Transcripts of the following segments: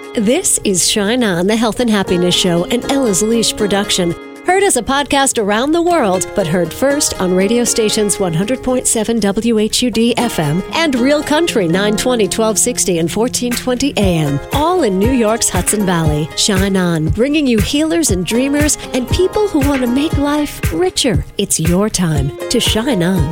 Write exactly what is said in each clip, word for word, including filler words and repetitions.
This is Shine On, the Health and Happiness Show, an Ella's Leash production. Heard as a podcast around the world, but heard first on radio stations one hundred point seven W H U D F M and Real Country nine twenty, twelve sixty, and fourteen twenty A M, all in New York's Hudson Valley. Shine On, bringing you healers and dreamers and people who want to make life richer. It's your time to shine on.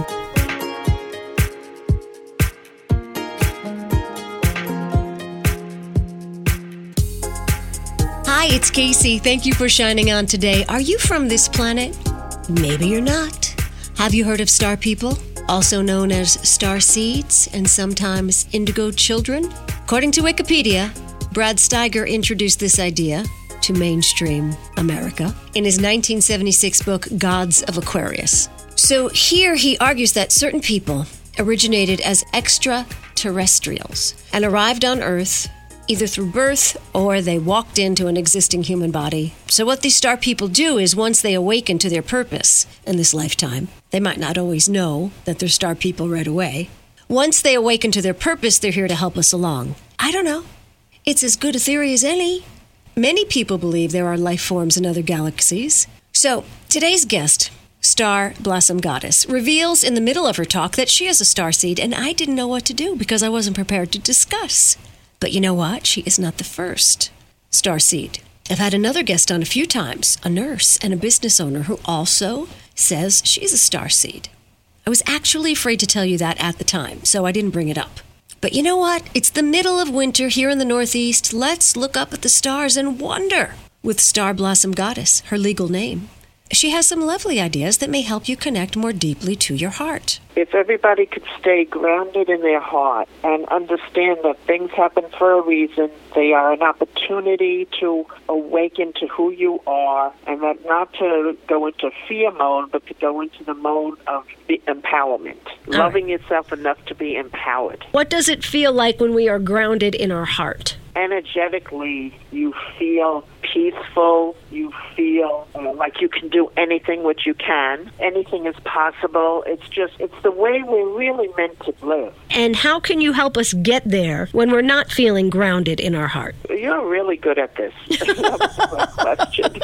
Hi, it's Casey. Thank you for shining on today. Are you from this planet? Maybe you're not. Have you heard of star people, also known as star seeds and sometimes indigo children? According to Wikipedia, Brad Steiger introduced this idea to mainstream America in his nineteen seventy-six book, Gods of Aquarius. So here he argues that certain people originated as extraterrestrials and arrived on Earth either through birth or they walked into an existing human body. So what these star people do is once they awaken to their purpose in this lifetime, they might not always know that they're star people right away. Once they awaken to their purpose, they're here to help us along. I don't know. It's as good a theory as any. Many people believe there are life forms in other galaxies. So today's guest, Star Blossom Goddess, reveals in the middle of her talk that she is a star seed, and I didn't know what to do because I wasn't prepared to discuss. But you know what? She is not the first star seed. I've had another guest on a few times, a nurse and a business owner who also says she's a star seed. I was actually afraid to tell you that at the time, so I didn't bring it up. But you know what? It's the middle of winter here in the Northeast. Let's look up at the stars and wonder with Star Blossom Goddess, her legal name. She has some lovely ideas that may help you connect more deeply to your heart. If everybody could stay grounded in their heart and understand that things happen for a reason, they are an opportunity to awaken to who you are, and that not to go into fear mode, but to go into the mode of the empowerment, All loving right. yourself enough to be empowered. What does it feel like when we are grounded in our heart? Energetically, you feel peaceful, you feel uh, like you can do anything which you can. Anything is possible. It's just, it's the way we're really meant to live. And how can you help us get there when we're not feeling grounded in our heart? You're really good at this. That was a great question.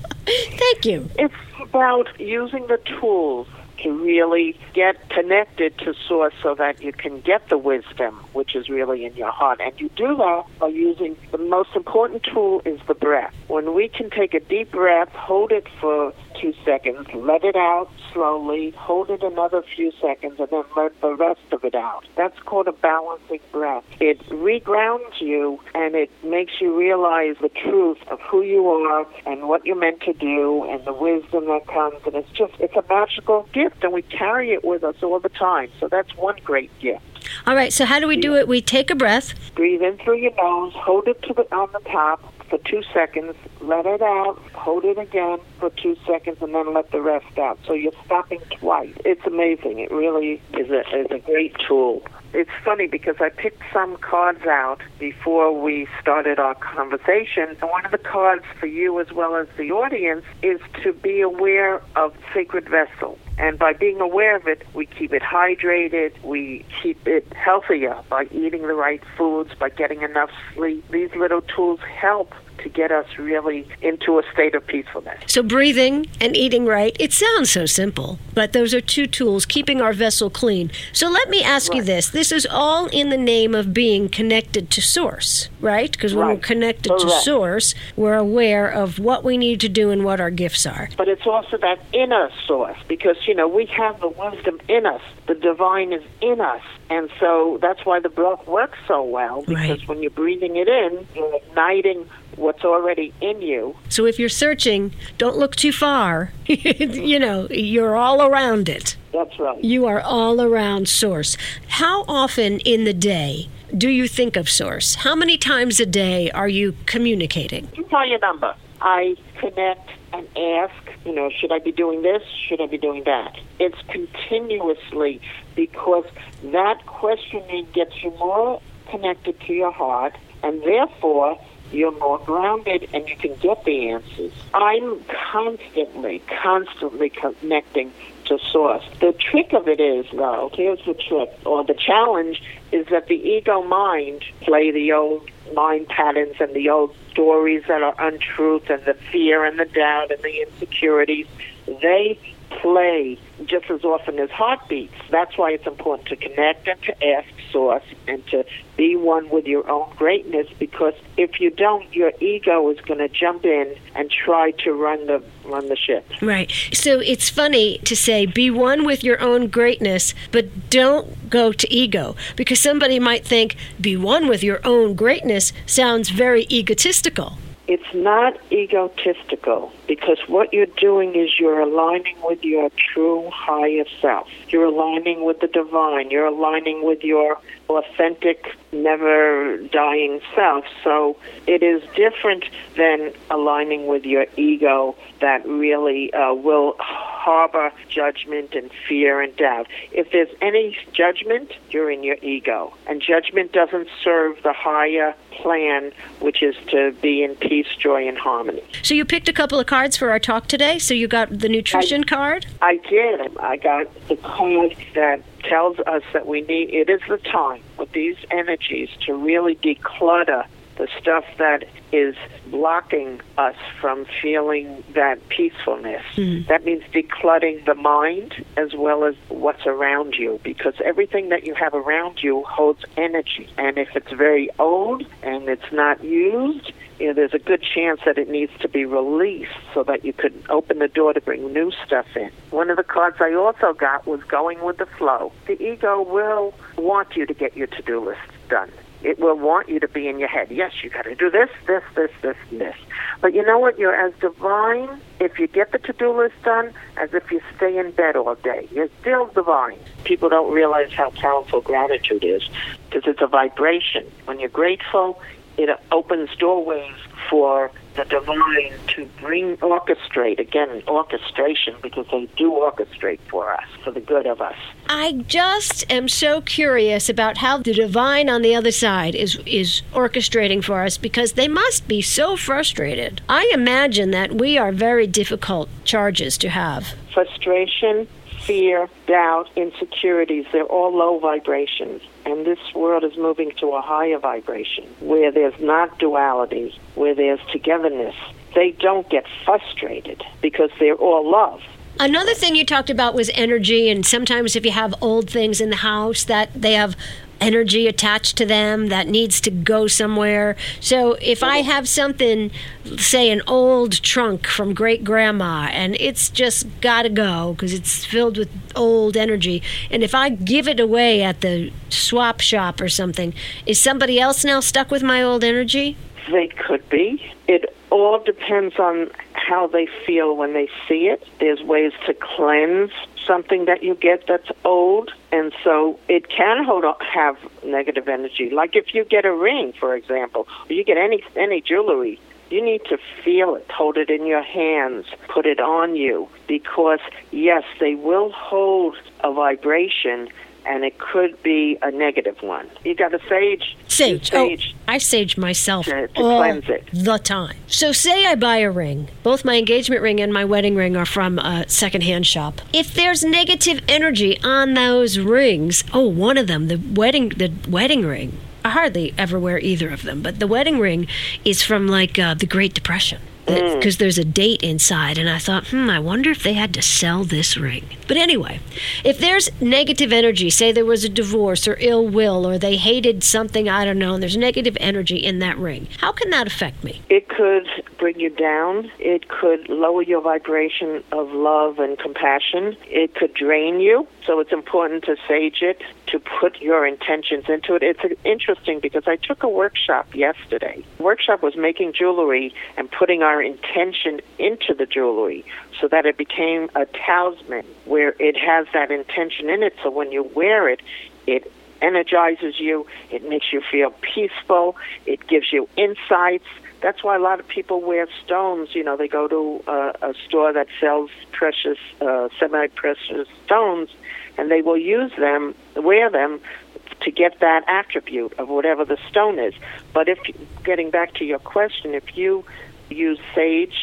Thank you. It's about using the tools to really get connected to Source so that you can get the wisdom, which is really in your heart. And you do that by using, the most important tool is the breath. When we can take a deep breath, hold it for two seconds, let it out slowly, hold it another few seconds, and then let the rest of it out. That's called a balancing breath. It regrounds you, and it makes you realize the truth of who you are and what you're meant to do and the wisdom that comes. And it's just, it's a magical gift, and we carry it with us all the time. So that's one great gift. All right, so how do we do it? We take a breath. Breathe in through your nose, hold it to the, on the top for two seconds, let it out, hold it again for two seconds, and then let the rest out. So you're stopping twice. It's amazing. It really is a, is a great tool. It's funny because I picked some cards out before we started our conversation, and one of the cards for you as well as the audience is to be aware of sacred vessel. And by being aware of it, we keep it hydrated, we keep it healthier by eating the right foods, by getting enough sleep. These little tools help to get us really into a state of peacefulness. So breathing and eating right, it sounds so simple, but those are two tools, keeping our vessel clean. So let me ask right. you this. This is all in the name of being connected to Source, right? Because when right. we're connected Correct. to Source, we're aware of what we need to do and what our gifts are. But it's also that inner Source, because, you know, we have the wisdom in us. The divine is in us. And so that's why the breath works so well, because right. when you're breathing it in, you're igniting what's already in you. So if you're searching, don't look too far. You know, you're all around it. That's right. You are all around Source. How often in the day do you think of Source? How many times a day are you communicating? You tell your number. I connect and ask, you know, should I be doing this? Should I be doing that? It's continuously, because that questioning gets you more connected to your heart, and therefore you're more grounded and you can get the answers. I'm constantly, constantly connecting to source. The trick of it is, though, here's the trick, or the challenge, is that the ego mind play the old mind patterns and the old stories that are untruth and the fear and the doubt and the insecurities. They play just as often as heartbeats. That's why it's important to connect and to ask Source and to be one with your own greatness, because if you don't, your ego is going to jump in and try to run the run the ship. Right. So it's funny to say be one with your own greatness, but don't go to ego, because somebody might think be one with your own greatness sounds very egotistical. It's not egotistical, because what you're doing is you're aligning with your true higher self. You're aligning with the divine. You're aligning with your authentic, never-dying self. So it is different than aligning with your ego that really uh, will harbor judgment and fear and doubt. If there's any judgment, you're in your ego. And judgment doesn't serve the higher plan, which is to be in peace, joy, and harmony. So you picked a couple of cards for our talk today? So you got the nutrition I, card? I did. I got the card that tells us that we need, it is the time with these energies to really declutter the stuff that is blocking us from feeling that peacefulness. Mm-hmm. That means decluttering the mind as well as what's around you, because everything that you have around you holds energy. And if it's very old and it's not used, you know, there's a good chance that it needs to be released so that you could open the door to bring new stuff in. One of the cards I also got was going with the flow. The ego will want you to get your to-do list done. It will want you to be in your head. Yes, you got to do this, this, this, this, and this. But you know what? You're as divine if you get the to-do list done as if you stay in bed all day. You're still divine. People don't realize how powerful gratitude is, because it's a vibration. When you're grateful, it opens doorways for the divine to bring, orchestrate, again, orchestration, because they do orchestrate for us, for the good of us. I just am so curious about how the divine on the other side is is orchestrating for us, because they must be so frustrated. I imagine that we are very difficult charges to have. Frustration, fear, doubt, insecurities, they're all low vibrations. And this world is moving to a higher vibration where there's not duality, where there's togetherness. They don't get frustrated because they're all love. Another thing you talked about was energy, and sometimes if you have old things in the house that they have energy attached to them that needs to go somewhere. So if I have something, say an old trunk from great grandma, and it's just got to go because it's filled with old energy, and if I give it away at the swap shop or something, is somebody else now stuck with my old energy? They could be. It all depends on how they feel when they see it. There's ways to cleanse something that you get that's old, and so it can hold on, have negative energy. Like if you get a ring, for example, or you get any any jewelry, you need to feel it, hold it in your hands, put it on you, because yes, they will hold a vibration, and it could be a negative one. You got to sage. Sage. sage oh, I sage myself to, to all cleanse it. the time. So say I buy a ring. Both my engagement ring and my wedding ring are from a secondhand shop. If there's negative energy on those rings, oh, one of them, the wedding, the wedding ring, I hardly ever wear either of them, but the wedding ring is from like uh, the Great Depression. Because mm. there's a date inside, and I thought, hmm, I wonder if they had to sell this ring. But anyway, if there's negative energy, say there was a divorce or ill will, or they hated something, I don't know, and there's negative energy in that ring, how can that affect me? It could bring you down. It could lower your vibration of love and compassion. It could drain you. So it's important to sage it, to put your intentions into it. It's interesting because I took a workshop yesterday. The workshop was making jewelry and putting our intention into the jewelry so that it became a talisman where it has that intention in it. So when you wear it, it energizes you, it makes you feel peaceful, it gives you insights. That's why a lot of people wear stones. You know, they go to a, a store that sells precious, uh, semi-precious stones, and they will use them, wear them, to get that attribute of whatever the stone is. But if, getting back to your question, if you use sage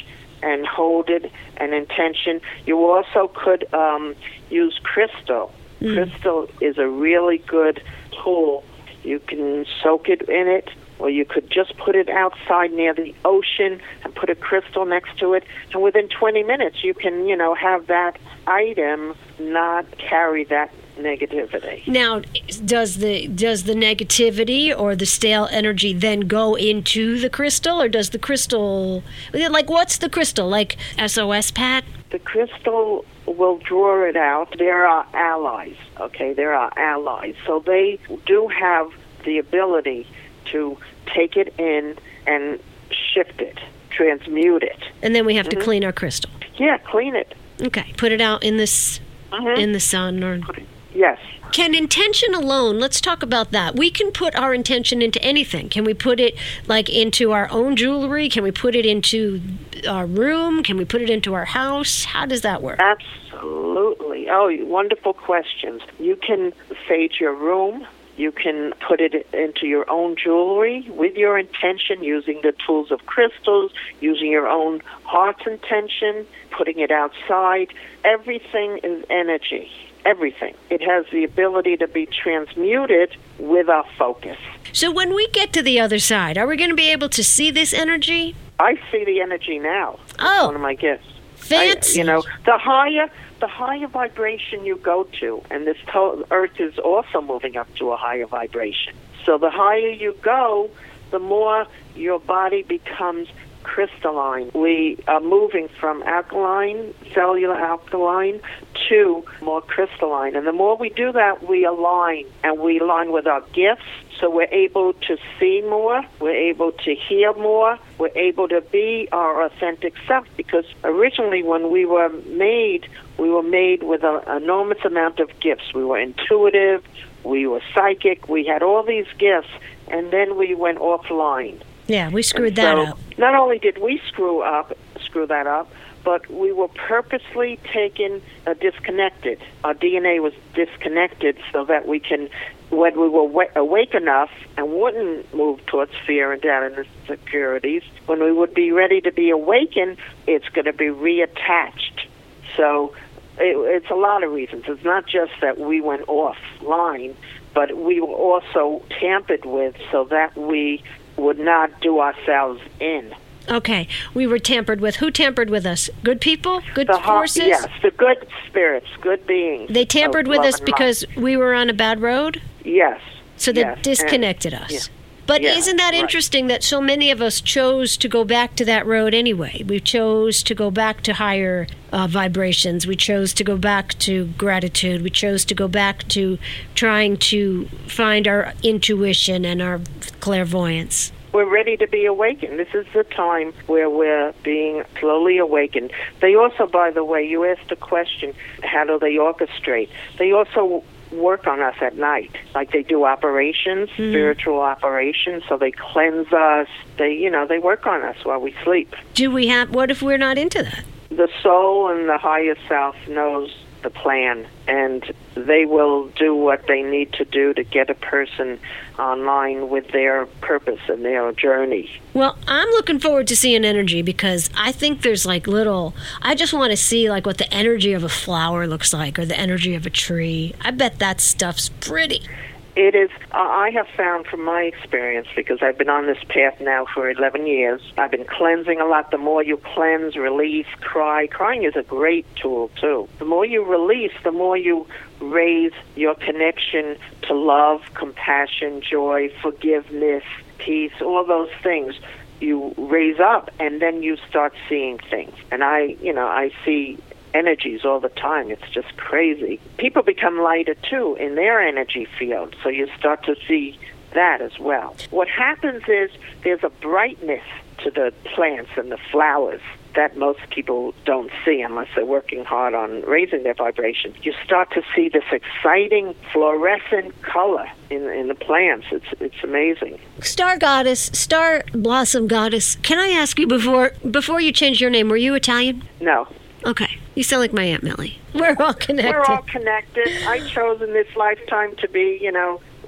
and hold it, an intention. You also could um, use crystal. Mm. Crystal is a really good tool. You can soak it in it, or you could just put it outside near the ocean and put a crystal next to it, and within twenty minutes you can, you know, have that item not carry that negativity. Now, does the does the negativity or the stale energy then go into the crystal, or does the crystal, like, what's the crystal, like S O S, Pat? The crystal will draw it out. There are allies, okay? There are allies. So they do have the ability to take it in and shift it, transmute it. And then we have mm-hmm. to clean our crystal. Yeah, clean it. Okay, put it out in this mm-hmm. in the sun, or yes. Can intention alone, let's talk about that. We can put our intention into anything. Can we put it, like, into our own jewelry? Can we put it into our room? Can we put it into our house? How does that work? Absolutely. Oh, wonderful questions. You can sage your room. You can put it into your own jewelry with your intention, using the tools of crystals, using your own heart's intention, putting it outside. Everything is energy. Everything. It has the ability to be transmuted with our focus. So when we get to the other side, are we going to be able to see this energy? I see the energy now. Oh. It's one of my gifts. Fancy. I, you know, the higher the higher vibration you go to, and this to- earth is also moving up to a higher vibration. So the higher you go, the more your body becomes crystalline. We are moving from alkaline, cellular alkaline, to more crystalline. And the more we do that, we align, and we align with our gifts. So we're able to see more, we're able to hear more, we're able to be our authentic self, because originally when we were made, we were made with an enormous amount of gifts. We were intuitive, we were psychic, we had all these gifts, and then we went offline. Yeah, we screwed that so up. Not only did we screw up, screw that up, but we were purposely taken uh, disconnected. Our D N A was disconnected so that we can, when we were wa- awake enough and wouldn't move towards fear and doubt and insecurities, when we would be ready to be awakened, it's going to be reattached. So it, it's a lot of reasons. It's not just that we went offline, but we were also tampered with so that we would not do ourselves in. Okay, we were tampered with. Who tampered with us? Good people? Good the forces? Heart, yes, the good spirits, good beings. They tampered with us because life. we were on a bad road? Yes. So they yes. disconnected and, us. Yeah. But yeah, isn't that right. interesting that so many of us chose to go back to that road anyway? We chose to go back to higher uh, vibrations. We chose to go back to gratitude. We chose to go back to trying to find our intuition and our clairvoyance. We're ready to be awakened. This is the time where we're being slowly awakened. They also, by the way, you asked a question, how do they orchestrate? They also work on us at night, like they do operations, mm. spiritual operations, so they cleanse us. They, you know, they work on us while we sleep. Do we have, what if we're not into that? The soul and the higher self knows the plan, and they will do what they need to do to get a person online with their purpose and their journey. Well, I'm looking forward to seeing energy, because I think there's like little, I just want to see like what the energy of a flower looks like, or the energy of a tree. I bet that stuff's pretty. It is. Uh, I have found from my experience, because I've been on this path now for eleven years, I've been cleansing a lot. The more you cleanse, release, cry. Crying is a great tool, too. The more you release, the more you raise your connection to love, compassion, joy, forgiveness, peace, all those things. You raise up, and then you start seeing things. And I, you know, I see energies all the time. It's just crazy. People become lighter, too, in their energy field, so you start to see that as well. What happens is there's a brightness to the plants and the flowers that most people don't see unless they're working hard on raising their vibration. You start to see this exciting fluorescent color in, in the plants. It's it's amazing. Star Goddess, Star Blossom Goddess, can I ask you, before before you changed your name, were you Italian? No. Okay. You sound like my Aunt Millie. We're all connected. We're all connected. I chose in this lifetime to be, you know,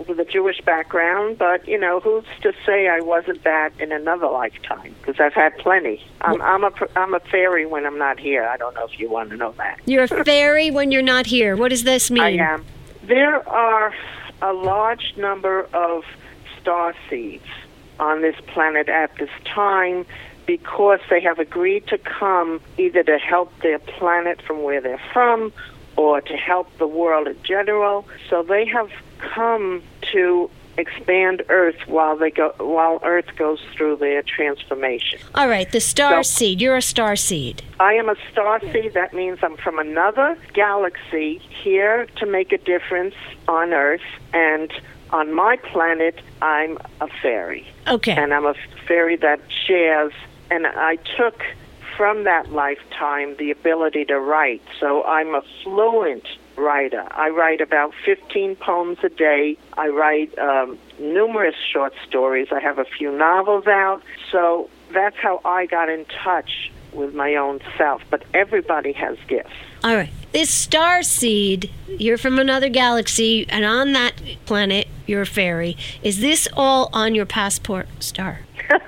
with a Jewish background, but, you know, who's to say I wasn't that in another lifetime? Because I've had plenty. I'm, I'm, a, I'm a fairy when I'm not here. I don't know if you want to know that. You're a fairy when you're not here. What does this mean? I am. There are a large number of star seeds on this planet at this time because they have agreed to come either to help their planet from where they're from or to help the world in general. So they have come to expand Earth while they go while Earth goes through their transformation. All right, the star So- seed. You're a star seed. I am a star seed. That means I'm from another galaxy here to make a difference on Earth. And on my planet, I'm a fairy. Okay. And I'm a fairy that shares. And I took from that lifetime the ability to write. So I'm a fluent writer. I write about fifteen poems a day. I write um, numerous short stories. I have a few novels out. So that's how I got in touch with my own self. But everybody has gifts. All right. This star seed, you're from another galaxy, and on that planet, you're a fairy. Is this all on your passport, Star?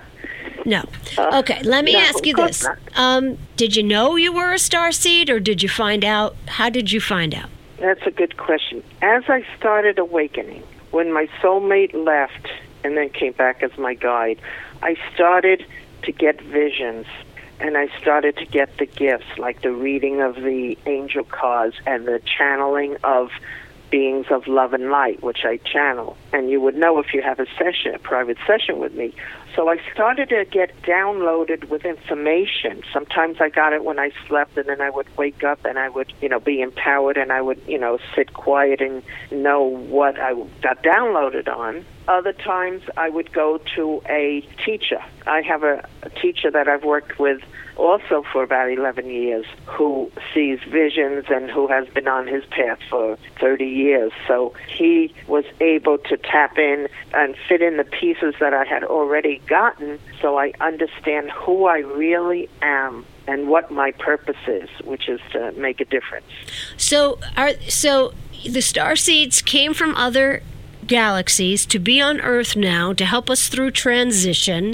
No. Okay, let me no, ask you of course this. not. Um, did you know you were a star seed, or did you find out? How did you find out? That's a good question. As I started awakening, when my soulmate left and then came back as my guide, I started to get visions, and I started to get the gifts, like the reading of the angel cards and the channeling of beings of love and light, which I channel. And you would know if you have a session, a private session with me. So I started to get downloaded with information. Sometimes I got it when I slept, and then I would wake up and I would, you know, be empowered, and I would, you know, sit quiet and know what I got downloaded on. Other times I would go to a teacher. I have a, a teacher that I've worked with also for about eleven years who sees visions and who has been on his path for thirty years. So he was able to tap in and fit in the pieces that I had already gotten, so I understand who I really am and what my purpose is, which is to make a difference. So, are so the star seeds came from other galaxies to be on Earth now to help us through transition,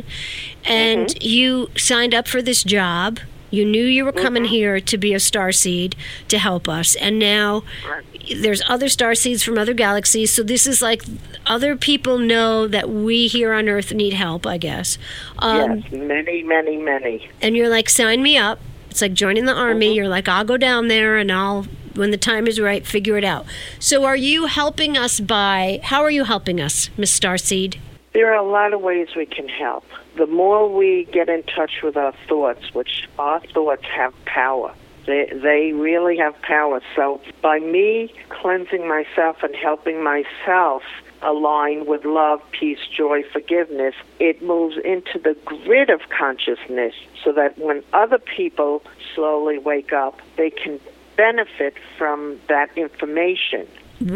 and mm-hmm. you signed up for this job. You knew you were coming mm-hmm. here to be a star seed to help us, and now right. there's other star seeds from other galaxies. So this is like other people know that we here on Earth need help, I guess. Um, yes, many, many, many. And you're like, sign me up. It's like joining the army. Mm-hmm. You're like, I'll go down there and I'll, when the time is right, figure it out. So are you helping us by, how are you helping us, Miss Starseed? There are a lot of ways we can help. The more we get in touch with our thoughts, which our thoughts have power. They, they really have power. So by me cleansing myself and helping myself align with love, peace, joy, forgiveness, it moves into the grid of consciousness so that when other people slowly wake up, they can benefit from that information.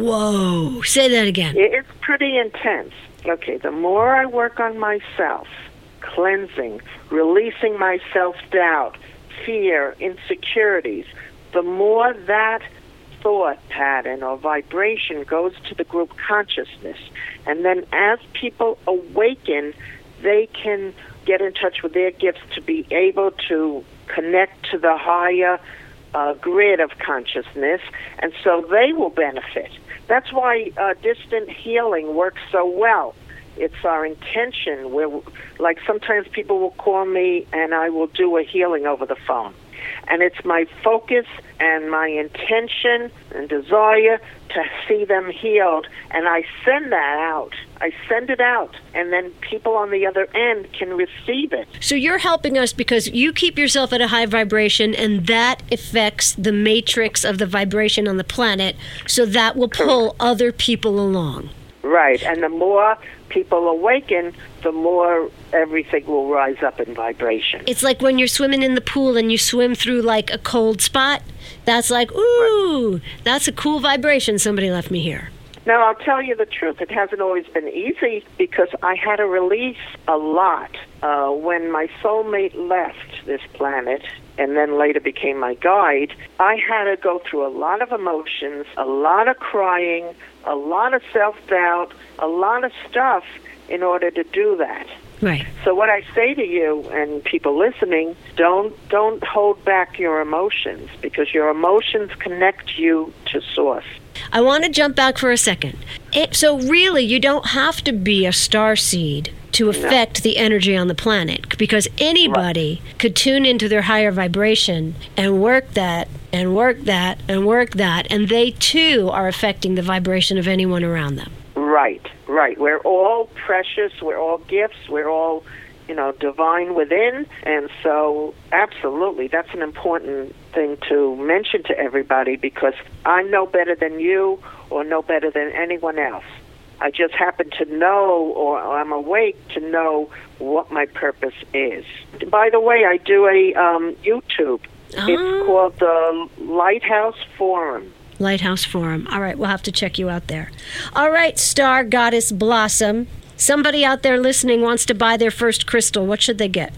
Whoa. Say that again. It's pretty intense. Okay, the more I work on myself, cleansing, releasing my self-doubt, fear, insecurities, the more that thought pattern or vibration goes to the group consciousness. And then as people awaken, they can get in touch with their gifts to be able to connect to the higher uh, grid of consciousness, and so they will benefit. That's why uh, distant healing works so well. It's our intention. Where, like sometimes people will call me and I will do a healing over the phone. And it's my focus and my intention and desire to see them healed. And I send that out. I send it out. And then people on the other end can receive it. So you're helping us because you keep yourself at a high vibration, and that affects the matrix of the vibration on the planet. So that will pull Correct. Other people along. Right. And the more people awaken, the more everything will rise up in vibration. It's like when you're swimming in the pool and you swim through like a cold spot. That's like, ooh, right. That's a cool vibration. Somebody left me here. Now, I'll tell you the truth. It hasn't always been easy because I had to release a lot. Uh, when my soulmate left this planet and then later became my guide, I had to go through a lot of emotions, a lot of crying, a lot of self-doubt, a lot of stuff in order to do that. Right. So what I say to you and people listening, don't don't hold back your emotions because your emotions connect you to Source. I want to jump back for a second. It, so really, you don't have to be a starseed to affect no. the energy on the planet, because anybody right. could tune into their higher vibration and work that and work that and work that, and they too are affecting the vibration of anyone around them. Right, right. We're all precious. We're all gifts. We're all, you know, divine within. And so, absolutely, that's an important thing to mention to everybody, because I'm no better than you or no better than anyone else. I just happen to know, or I'm awake to know what my purpose is. By the way, I do a um, YouTube. Oh. It's called the Lighthouse Forum. Lighthouse Forum. All right, we'll have to check you out there. All right, Star Goddess Blossom. Somebody out there listening wants to buy their first crystal. What should they get?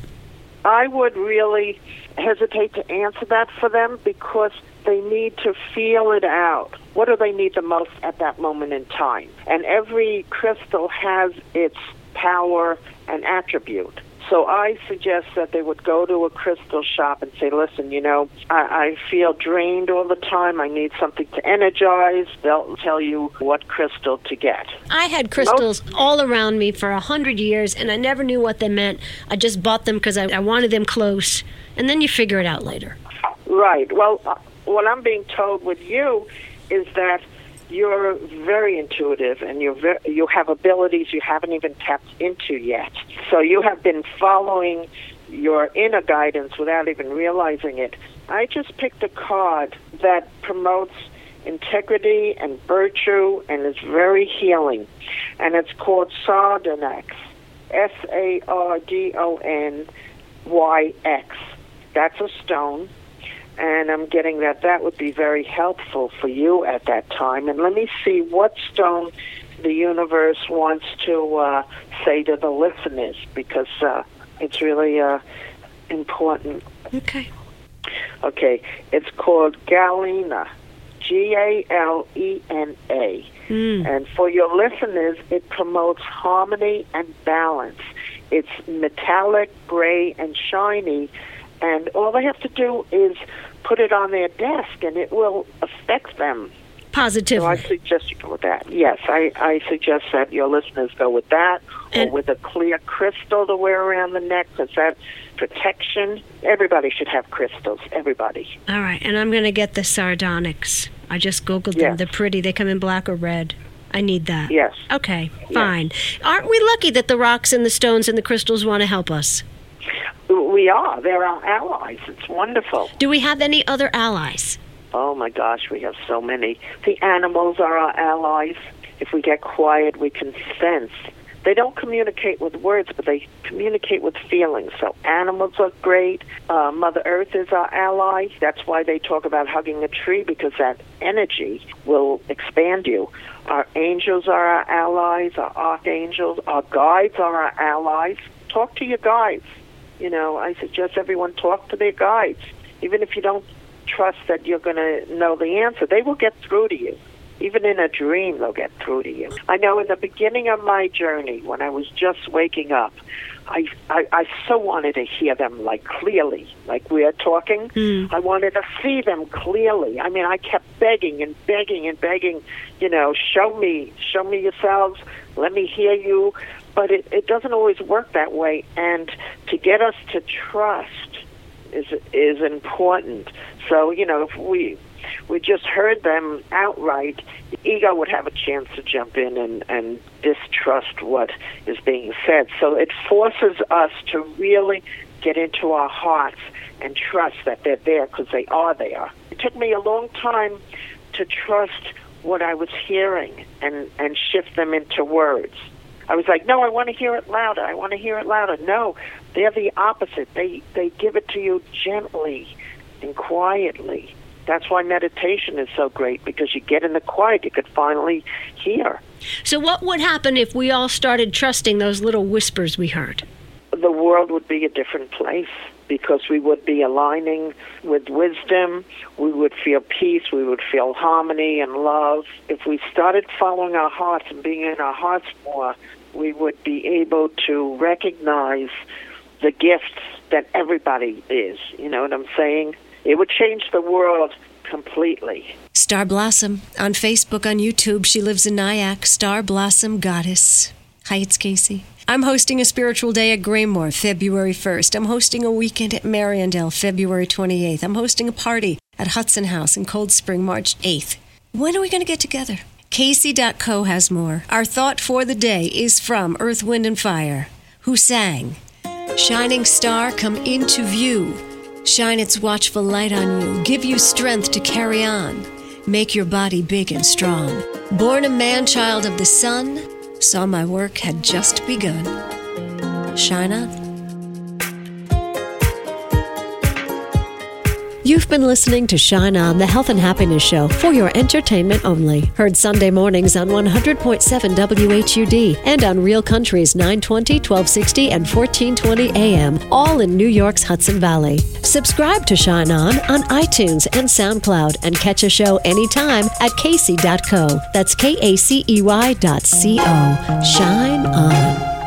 I would really hesitate to answer that for them because they need to feel it out. What do they need the most at that moment in time? And every crystal has its power and attribute. So I suggest that they would go to a crystal shop and say, listen, you know, I, I feel drained all the time. I need something to energize. They'll tell you what crystal to get. I had crystals Most- all around me for a hundred years, and I never knew what they meant. I just bought them because I, I wanted them close, and then you figure it out later. Right. Well, uh, what I'm being told with you is that you're very intuitive, and you're very, you have abilities you haven't even tapped into yet. So you have been following your inner guidance without even realizing it. I just picked a card that promotes integrity and virtue and is very healing, and it's called Sardonyx, S A R D O N Y X. That's a stone. And I'm getting that that would be very helpful for you at that time. And let me see what stone the universe wants to uh, say to the listeners, because uh, it's really uh, important. Okay. Okay. It's called Galena, G A L E N A. Mm. And for your listeners, it promotes harmony and balance. It's metallic, gray, and shiny. And all they have to do is put it on their desk, and it will affect them. Positively. So I suggest you go with that. Yes, I, I suggest that your listeners go with that, and or with a clear crystal to wear around the neck, because that protection. Everybody should have crystals. Everybody. All right, and I'm going to get the Sardonyx. I just Googled them. Yes. They're pretty. They come in black or red. I need that. Yes. Okay, fine. Yes. Aren't we lucky that the rocks and the stones and the crystals want to help us? We are. They're our allies. It's wonderful. Do we have any other allies? Oh, my gosh, we have so many. The animals are our allies. If we get quiet, we can sense. They don't communicate with words, but they communicate with feelings. So animals are great. Uh, Mother Earth is our ally. That's why they talk about hugging a tree, because that energy will expand you. Our angels are our allies. Our archangels. Our guides are our allies. Talk to your guides. You know, I suggest everyone talk to their guides. Even if you don't trust that you're going to know the answer, they will get through to you. Even in a dream, they'll get through to you. I know in the beginning of my journey, when I was just waking up, I, I, I so wanted to hear them, like, clearly, like we are talking. Mm. I wanted to see them clearly. I mean, I kept begging and begging and begging, you know, show me, show me yourselves, let me hear you. But it, it doesn't always work that way. And to get us to trust is is important. So, you know, if we we just heard them outright, the ego would have a chance to jump in and, and distrust what is being said. So it forces us to really get into our hearts and trust that they're there, because they are there. It took me a long time to trust what I was hearing and, and shift them into words. I was like, no, I want to hear it louder. I want to hear it louder. No, they're the opposite. They they give it to you gently and quietly. That's why meditation is so great, because you get in the quiet, you could finally hear. So what would happen if we all started trusting those little whispers we heard? The world would be a different place, because we would be aligning with wisdom, we would feel peace, we would feel harmony and love. If we started following our hearts and being in our hearts more, we would be able to recognize the gifts that everybody is. You know what I'm saying? It would change the world completely. Star Blossom on Facebook, on YouTube. She lives in Nyack. Star Blossom Goddess. Hi, it's Casey. I'm hosting a spiritual day at Graymore, February first. I'm hosting a weekend at Mariandale, February twenty-eighth. I'm hosting a party at Hudson House in Cold Spring, March eighth. When are we going to get together? Casey dot co has more. Our thought for the day is from Earth, Wind, and Fire, who sang, "Shining star, come into view. Shine its watchful light on you. Give you strength to carry on. Make your body big and strong. Born a man-child of the sun, saw my work had just begun. Shine on." You've been listening to Shine On, the Health and Happiness Show, for your entertainment only. Heard Sunday mornings on one hundred point seven W H U D and on Real Country's nine twenty, twelve sixty, and fourteen twenty A M, all in New York's Hudson Valley. Subscribe to Shine On on iTunes and SoundCloud and catch a show anytime at Casey dot co. That's K A C E Y dot C O. Shine On.